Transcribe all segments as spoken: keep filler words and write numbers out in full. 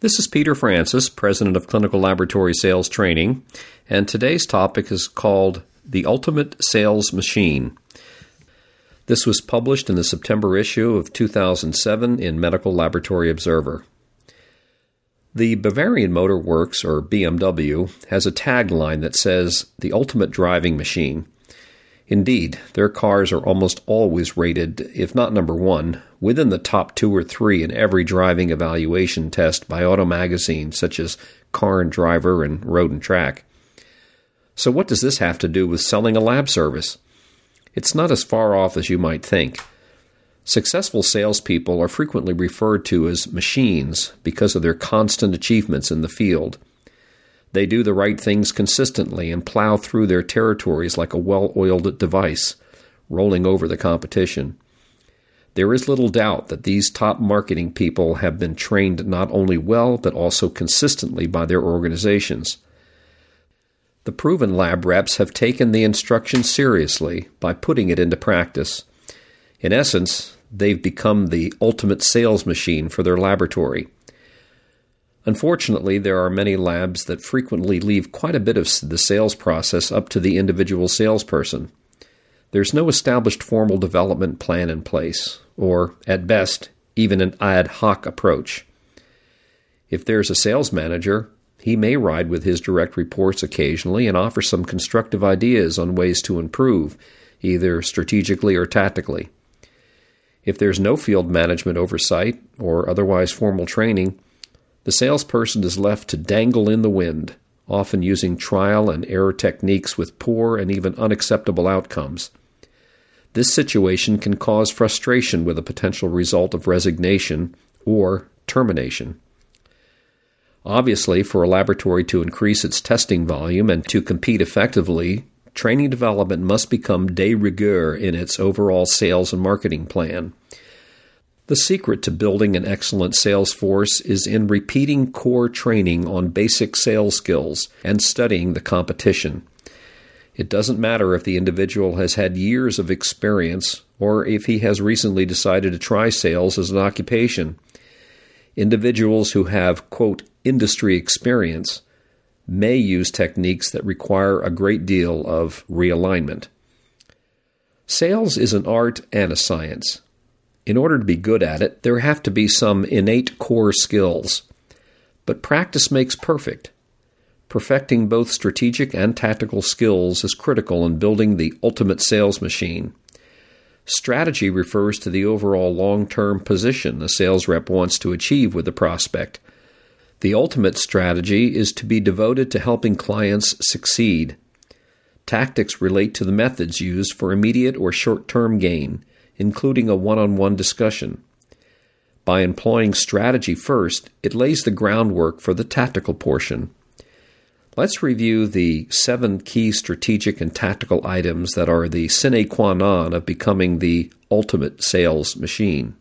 This is Peter Francis, President of Clinical Laboratory Sales Training, and today's topic is called The Ultimate Sales Machine. This was published in the September issue of two thousand seven in Medical Laboratory Observer. The Bavarian Motor Works, or B M W, has a tagline that says, "The ultimate driving machine." Indeed, their cars are almost always rated, if not number one, within the top two or three in every driving evaluation test by auto magazines such as Car and Driver and Road and Track. So what does this have to do with selling a lab service? It's not as far off as you might think. Successful salespeople are frequently referred to as machines because of their constant achievements in the field. They do the right things consistently and plow through their territories like a well-oiled device, rolling over the competition. There is little doubt that these top marketing people have been trained not only well but also consistently by their organizations. The proven lab reps have taken the instruction seriously by putting it into practice. In essence, they've become the ultimate sales machine for their laboratory. Unfortunately, there are many labs that frequently leave quite a bit of the sales process up to the individual salesperson. There's no established formal development plan in place, or, at best, even an ad hoc approach. If there's a sales manager, he may ride with his direct reports occasionally and offer some constructive ideas on ways to improve, either strategically or tactically. If there's no field management oversight or otherwise formal training, the salesperson is left to dangle in the wind, often using trial and error techniques with poor and even unacceptable outcomes. This situation can cause frustration with a potential result of resignation or termination. Obviously, for a laboratory to increase its testing volume and to compete effectively, training development must become de rigueur in its overall sales and marketing plan. The secret to building an excellent sales force is in repeating core training on basic sales skills and studying the competition. It doesn't matter if the individual has had years of experience or if he has recently decided to try sales as an occupation. Individuals who have, quote, industry experience may use techniques that require a great deal of realignment. Sales is an art and a science. In order to be good at it, there have to be some innate core skills. But practice makes perfect. Perfecting both strategic and tactical skills is critical in building the ultimate sales machine. Strategy refers to the overall long-term position a sales rep wants to achieve with the prospect. The ultimate strategy is to be devoted to helping clients succeed. Tactics relate to the methods used for immediate or short-term gain, including a one-on-one discussion. By employing strategy first, it lays the groundwork for the tactical portion. Let's review the seven key strategic and tactical items that are the sine qua non of becoming the ultimate sales machine.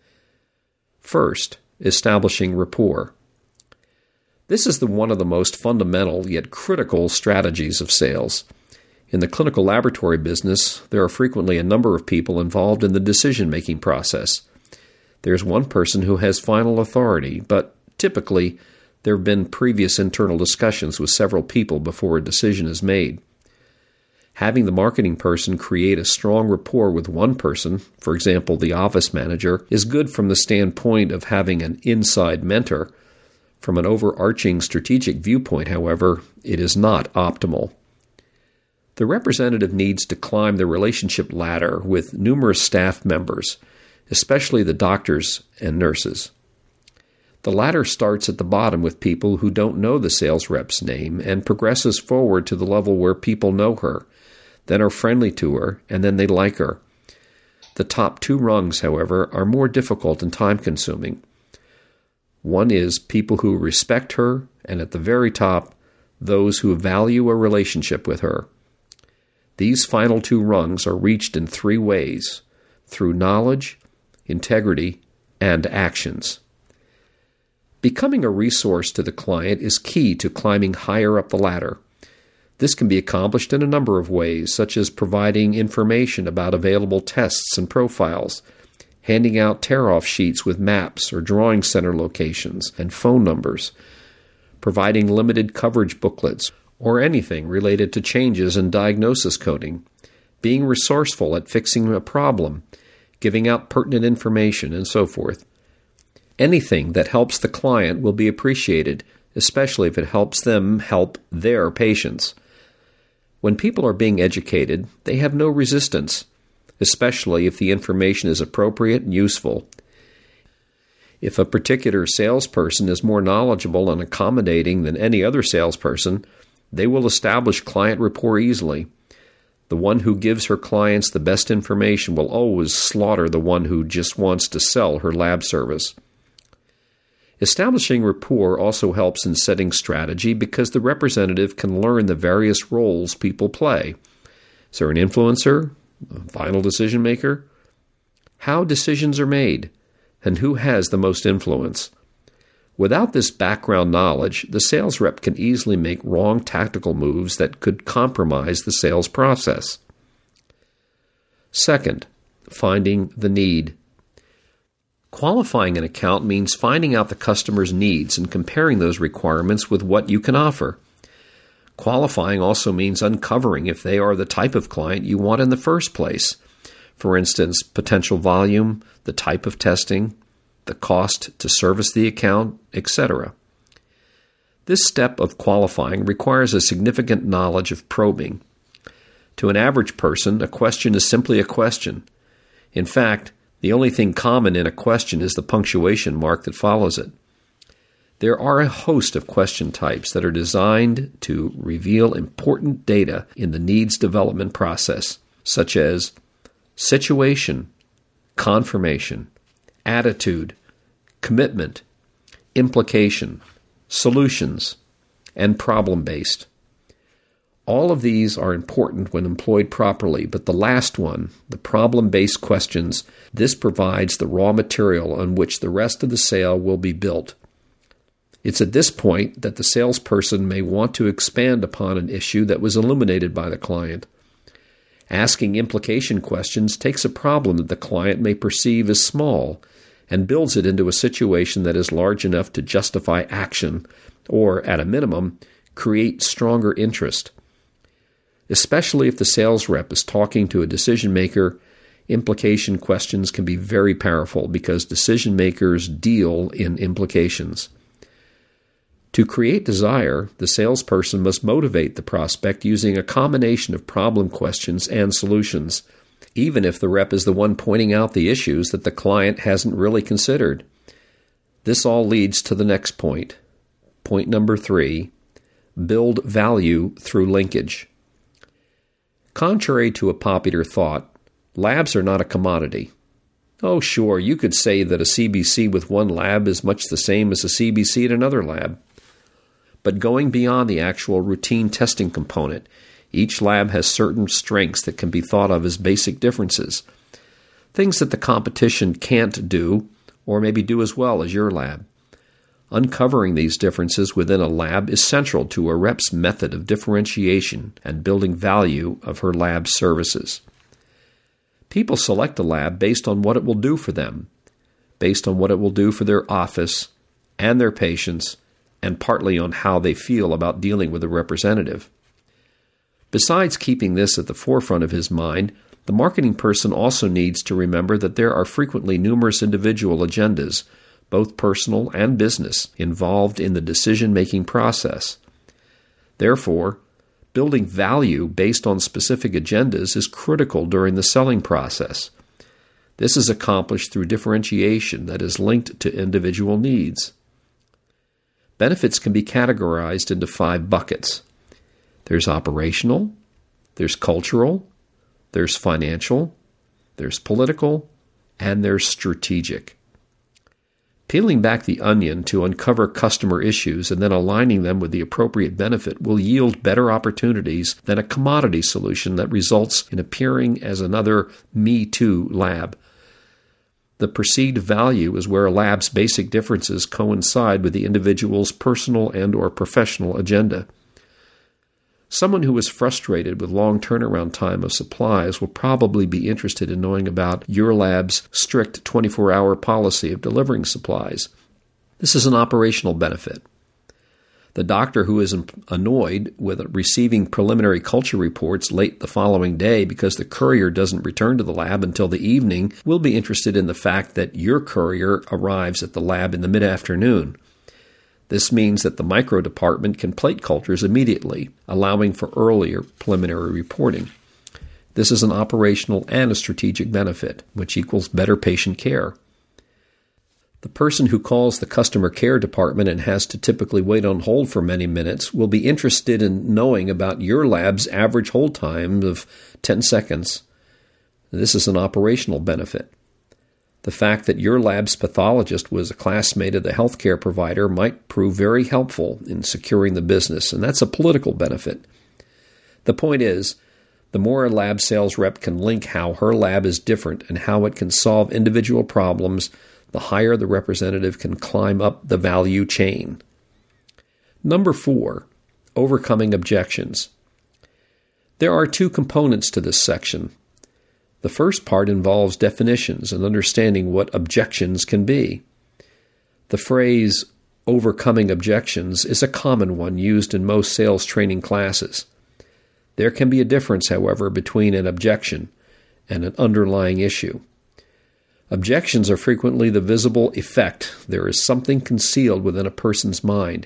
First, establishing rapport. This is the one of the most fundamental yet critical strategies of sales. In the clinical laboratory business, there are frequently a number of people involved in the decision-making process. There's one person who has final authority, but typically there have been previous internal discussions with several people before a decision is made. Having the marketing person create a strong rapport with one person, for example, the office manager, is good from the standpoint of having an inside mentor. From an overarching strategic viewpoint, however, it is not optimal. The representative needs to climb the relationship ladder with numerous staff members, especially the doctors and nurses. The ladder starts at the bottom with people who don't know the sales rep's name and progresses forward to the level where people know her, then are friendly to her, and then they like her. The top two rungs, however, are more difficult and time-consuming. One is people who respect her, and at the very top, those who value a relationship with her. These final two rungs are reached in three ways: through knowledge, integrity, and actions. Becoming a resource to the client is key to climbing higher up the ladder. This can be accomplished in a number of ways, such as providing information about available tests and profiles, handing out tear-off sheets with maps or drawing center locations and phone numbers, providing limited coverage booklets, or anything related to changes in diagnosis coding, being resourceful at fixing a problem, giving out pertinent information, and so forth. Anything that helps the client will be appreciated, especially if it helps them help their patients. When people are being educated, they have no resistance, especially if the information is appropriate and useful. If a particular salesperson is more knowledgeable and accommodating than any other salesperson, they will establish client rapport easily. The one who gives her clients the best information will always slaughter the one who just wants to sell her lab service. Establishing rapport also helps in setting strategy because the representative can learn the various roles people play. Is there an influencer? A final decision maker? How decisions are made, and who has the most influence. Without this background knowledge, the sales rep can easily make wrong tactical moves that could compromise the sales process. Second, finding the need. Qualifying an account means finding out the customer's needs and comparing those requirements with what you can offer. Qualifying also means uncovering if they are the type of client you want in the first place. For instance, potential volume, the type of testing, the cost to service the account, et cetera. This step of qualifying requires a significant knowledge of probing. To an average person, a question is simply a question. In fact, the only thing common in a question is the punctuation mark that follows it. There are a host of question types that are designed to reveal important data in the needs development process, such as situation, confirmation, attitude, commitment, implication, solutions, and problem-based. All of these are important when employed properly, but the last one, the problem-based questions, this provides the raw material on which the rest of the sale will be built. It's at this point that the salesperson may want to expand upon an issue that was illuminated by the client. Asking implication questions takes a problem that the client may perceive as small and builds it into a situation that is large enough to justify action or, at a minimum, create stronger interest. Especially if the sales rep is talking to a decision maker, implication questions can be very powerful because decision makers deal in implications. To create desire, the salesperson must motivate the prospect using a combination of problem questions and solutions, even if the rep is the one pointing out the issues that the client hasn't really considered. This all leads to the next point. Point number three, build value through linkage. Contrary to a popular thought, labs are not a commodity. Oh, sure, you could say that a C B C with one lab is much the same as a C B C at another lab. But going beyond the actual routine testing component, each lab has certain strengths that can be thought of as basic differences, things that the competition can't do or maybe do as well as your lab. Uncovering these differences within a lab is central to a rep's method of differentiation and building value of her lab services. People select a lab based on what it will do for them, based on what it will do for their office and their patients, and partly on how they feel about dealing with a representative. Besides keeping this at the forefront of his mind, the marketing person also needs to remember that there are frequently numerous individual agendas, both personal and business, involved in the decision-making process. Therefore, building value based on specific agendas is critical during the selling process. This is accomplished through differentiation that is linked to individual needs. Benefits can be categorized into five buckets. There's operational, there's cultural, there's financial, there's political, and there's strategic. Peeling back the onion to uncover customer issues and then aligning them with the appropriate benefit will yield better opportunities than a commodity solution that results in appearing as another Me Too lab. The perceived value is where a lab's basic differences coincide with the individual's personal and or professional agenda. Someone who is frustrated with long turnaround time of supplies will probably be interested in knowing about your lab's strict twenty-four hour policy of delivering supplies. This is an operational benefit. The doctor who is annoyed with receiving preliminary culture reports late the following day because the courier doesn't return to the lab until the evening will be interested in the fact that your courier arrives at the lab in the mid-afternoon. This means that the micro department can plate cultures immediately, allowing for earlier preliminary reporting. This is an operational and a strategic benefit, which equals better patient care. The person who calls the customer care department and has to typically wait on hold for many minutes will be interested in knowing about your lab's average hold time of ten seconds. This is an operational benefit. The fact that your lab's pathologist was a classmate of the healthcare provider might prove very helpful in securing the business, and that's a political benefit. The point is, the more a lab sales rep can link how her lab is different and how it can solve individual problems, the higher the representative can climb up the value chain. Number four, overcoming objections. There are two components to this section. The first part involves definitions and understanding what objections can be. The phrase overcoming objections is a common one used in most sales training classes. There can be a difference, however, between an objection and an underlying issue. Objections are frequently the visible effect. There is something concealed within a person's mind.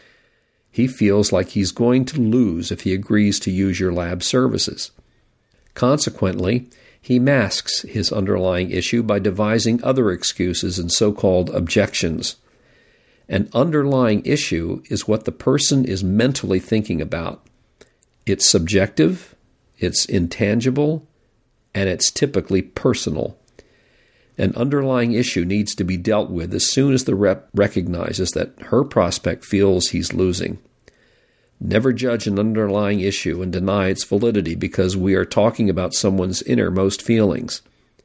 He feels like he's going to lose if he agrees to use your lab services. Consequently, he masks his underlying issue by devising other excuses and so-called objections. An underlying issue is what the person is mentally thinking about. It's subjective, it's intangible, and it's typically personal. An underlying issue needs to be dealt with as soon as the rep recognizes that her prospect feels he's losing. Never judge an underlying issue and deny its validity because we are talking about someone's innermost feelings.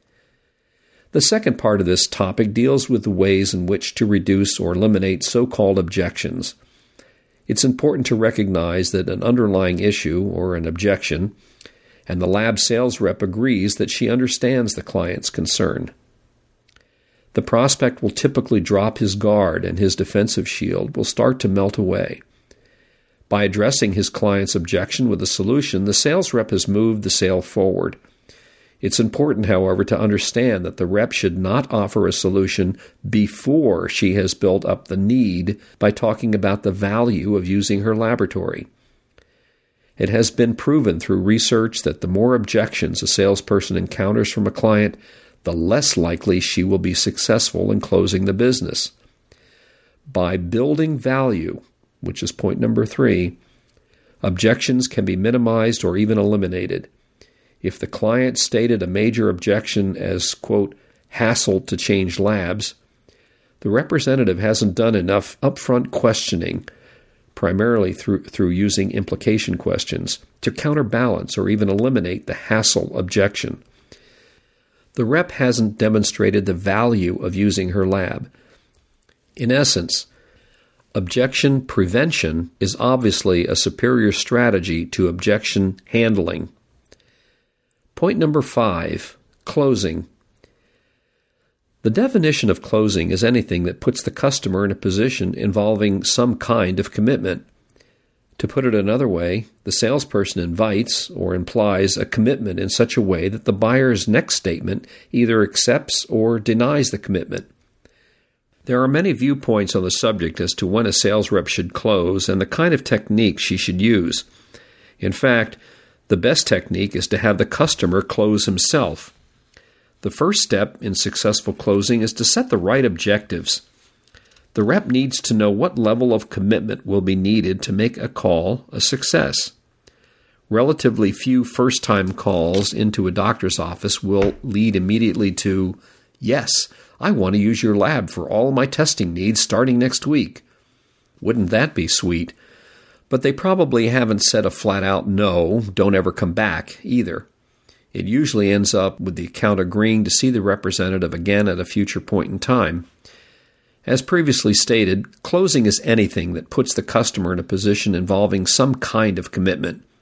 The second part of this topic deals with the ways in which to reduce or eliminate so-called objections. It's important to recognize that an underlying issue or an objection, and the lab sales rep agrees that she understands the client's concern. The prospect will typically drop his guard and his defensive shield will start to melt away. By addressing his client's objection with a solution, the sales rep has moved the sale forward. It's important, however, to understand that the rep should not offer a solution before she has built up the need by talking about the value of using her laboratory. It has been proven through research that the more objections a salesperson encounters from a client, the less likely she will be successful in closing the business. By building value, which is point number three, objections can be minimized or even eliminated. If the client stated a major objection as, quote, hassle to change labs, the representative hasn't done enough upfront questioning, primarily through, through using implication questions, to counterbalance or even eliminate the hassle objection. The rep hasn't demonstrated the value of using her lab. In essence, objection prevention is obviously a superior strategy to objection handling. Point number five, closing. The definition of closing is anything that puts the customer in a position involving some kind of commitment. To put it another way, the salesperson invites or implies a commitment in such a way that the buyer's next statement either accepts or denies the commitment. There are many viewpoints on the subject as to when a sales rep should close and the kind of technique she should use. In fact, the best technique is to have the customer close himself. The first step in successful closing is to set the right objectives. The rep needs to know what level of commitment will be needed to make a call a success. Relatively few first-time calls into a doctor's office will lead immediately to, yes, I want to use your lab for all my testing needs starting next week. Wouldn't that be sweet? But they probably haven't said a flat-out no, don't ever come back either. It usually ends up with the account agreeing to see the representative again at a future point in time. As previously stated, closing is anything that puts the customer in a position involving some kind of commitment.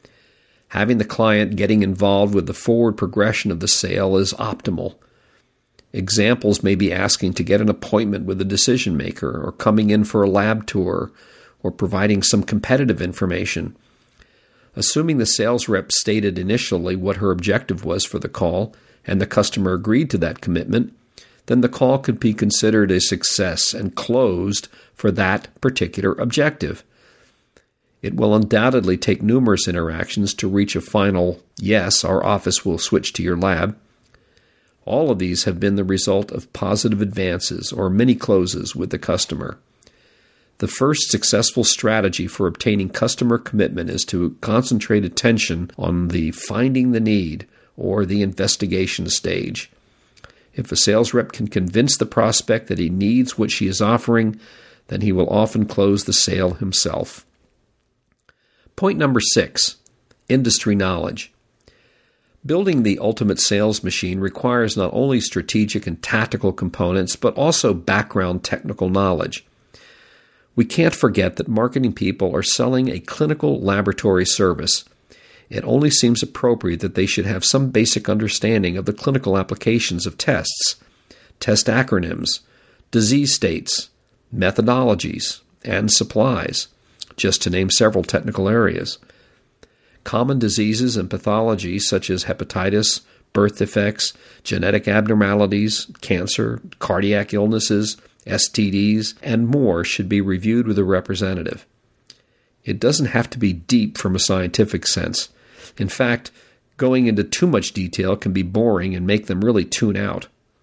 Having the client getting involved with the forward progression of the sale is optimal. Examples may be asking to get an appointment with a decision maker, or coming in for a lab tour, or providing some competitive information. Assuming the sales rep stated initially what her objective was for the call, and the customer agreed to that commitment, then the call could be considered a success and closed for that particular objective. It will undoubtedly take numerous interactions to reach a final, yes, our office will switch to your lab. All of these have been the result of positive advances or mini closes with the customer. The first successful strategy for obtaining customer commitment is to concentrate attention on the finding the need or the investigation stage. If a sales rep can convince the prospect that he needs what she is offering, then he will often close the sale himself. Point number six, industry knowledge. Building the ultimate sales machine requires not only strategic and tactical components, but also background technical knowledge. We can't forget that marketing people are selling a clinical laboratory service. It only seems appropriate that they should have some basic understanding of the clinical applications of tests, test acronyms, disease states, methodologies, and supplies, just to name several technical areas. Common diseases and pathologies such as hepatitis, birth defects, genetic abnormalities, cancer, cardiac illnesses, S T Ds, and more should be reviewed with a representative. It doesn't have to be deep from a scientific sense. In fact, going into too much detail can be boring and make them really tune out.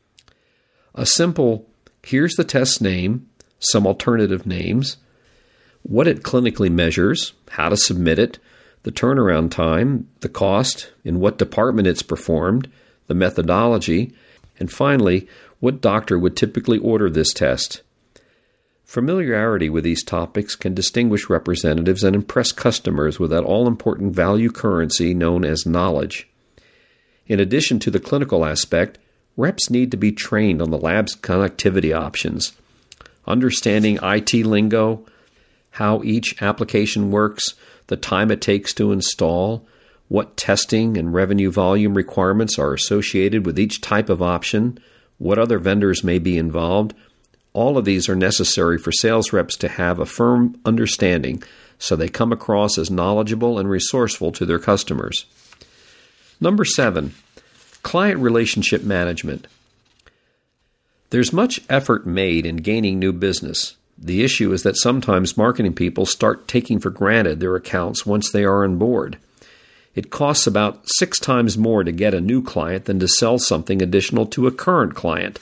A simple, here's the test name, some alternative names, what it clinically measures, how to submit it, the turnaround time, the cost, in what department it's performed, the methodology, and finally, what doctor would typically order this test. Familiarity with these topics can distinguish representatives and impress customers with that all-important value currency known as knowledge. In addition to the clinical aspect, reps need to be trained on the lab's connectivity options, understanding I T lingo, how each application works, the time it takes to install, what testing and revenue volume requirements are associated with each type of option, what other vendors may be involved. All of these are necessary for sales reps to have a firm understanding so they come across as knowledgeable and resourceful to their customers. Number seven, client relationship management. There's much effort made in gaining new business. The issue is that sometimes marketing people start taking for granted their accounts once they are on board. It costs about six times more to get a new client than to sell something additional to a current client.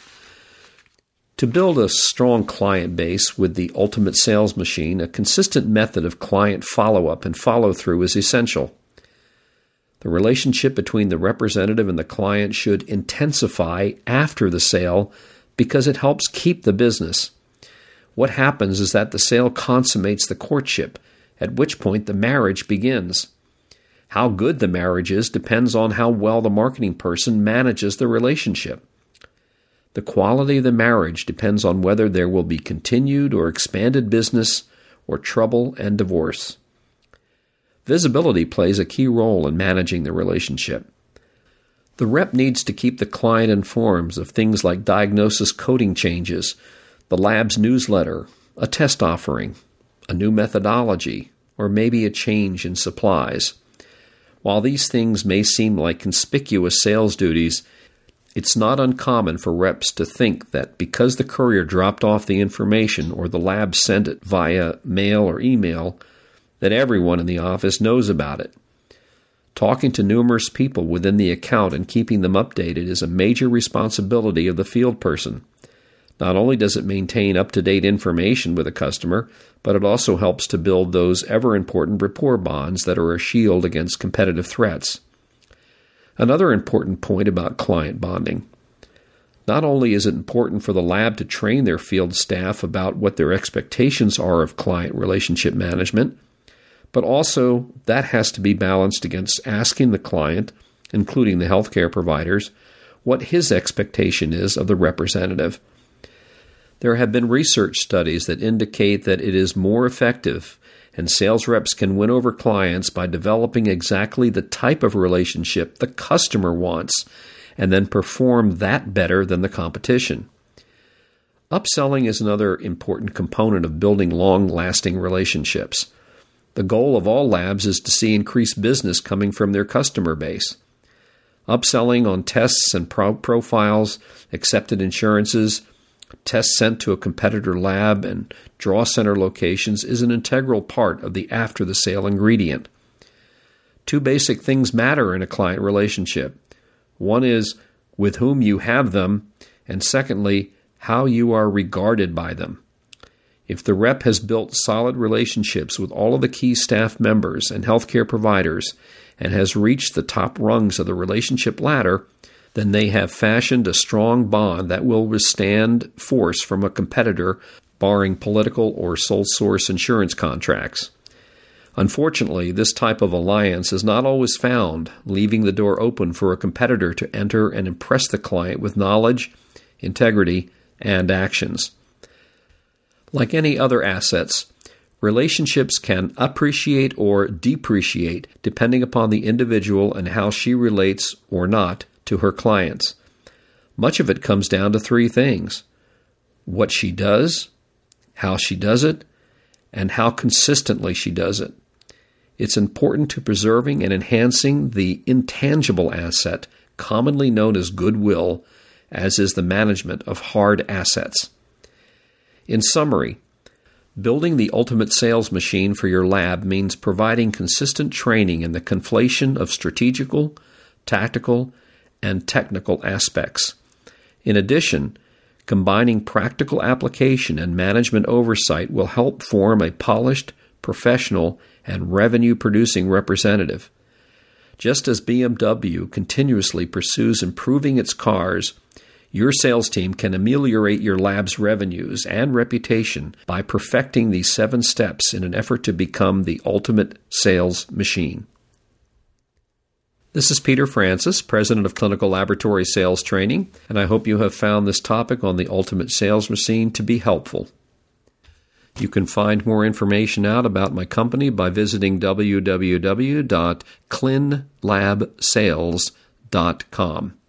To build a strong client base with the ultimate sales machine, a consistent method of client follow-up and follow-through is essential. The relationship between the representative and the client should intensify after the sale because it helps keep the business. What happens is that the sale consummates the courtship, at which point the marriage begins. How good the marriage is depends on how well the marketing person manages the relationship. The quality of the marriage depends on whether there will be continued or expanded business or trouble and divorce. Visibility plays a key role in managing the relationship. The rep needs to keep the client informed of things like diagnosis coding changes, the lab's newsletter, a test offering, a new methodology, or maybe a change in supplies. While these things may seem like conspicuous sales duties, it's not uncommon for reps to think that because the courier dropped off the information or the lab sent it via mail or email, that everyone in the office knows about it. Talking to numerous people within the account and keeping them updated is a major responsibility of the field person. Not only does it maintain up-to-date information with a customer, but it also helps to build those ever-important rapport bonds that are a shield against competitive threats. Another important point about client bonding. Not only is it important for the lab to train their field staff about what their expectations are of client relationship management, but also that has to be balanced against asking the client, including the healthcare providers, what his expectation is of the representative. There have been research studies that indicate that it is more effective and sales reps can win over clients by developing exactly the type of relationship the customer wants and then perform that better than the competition. Upselling is another important component of building long-lasting relationships. The goal of all labs is to see increased business coming from their customer base. Upselling on tests and pro- profiles, accepted insurances, tests sent to a competitor lab, and draw center locations is an integral part of the after-the-sale ingredient. Two basic things matter in a client relationship. One is with whom you have them, and secondly, how you are regarded by them. If the rep has built solid relationships with all of the key staff members and healthcare providers and has reached the top rungs of the relationship ladder, then they have fashioned a strong bond that will withstand force from a competitor, barring political or sole source insurance contracts. Unfortunately, this type of alliance is not always found, leaving the door open for a competitor to enter and impress the client with knowledge, integrity, and actions. Like any other assets, relationships can appreciate or depreciate depending upon the individual and how she relates or not to her clients. Much of it comes down to three things: what she does, how she does it, and how consistently she does it. It's important to preserving and enhancing the intangible asset, commonly known as goodwill, as is the management of hard assets. In summary, building the ultimate sales machine for your lab means providing consistent training in the conflation of strategical, tactical, and technical aspects. In addition, combining practical application and management oversight will help form a polished, professional, and revenue-producing representative. Just as B M W continuously pursues improving its cars, your sales team can ameliorate your lab's revenues and reputation by perfecting these seven steps in an effort to become the ultimate sales machine. This is Peter Francis, President of Clinical Laboratory Sales Training, and I hope you have found this topic on the ultimate sales machine to be helpful. You can find more information out about my company by visiting w w w dot clin lab sales dot com.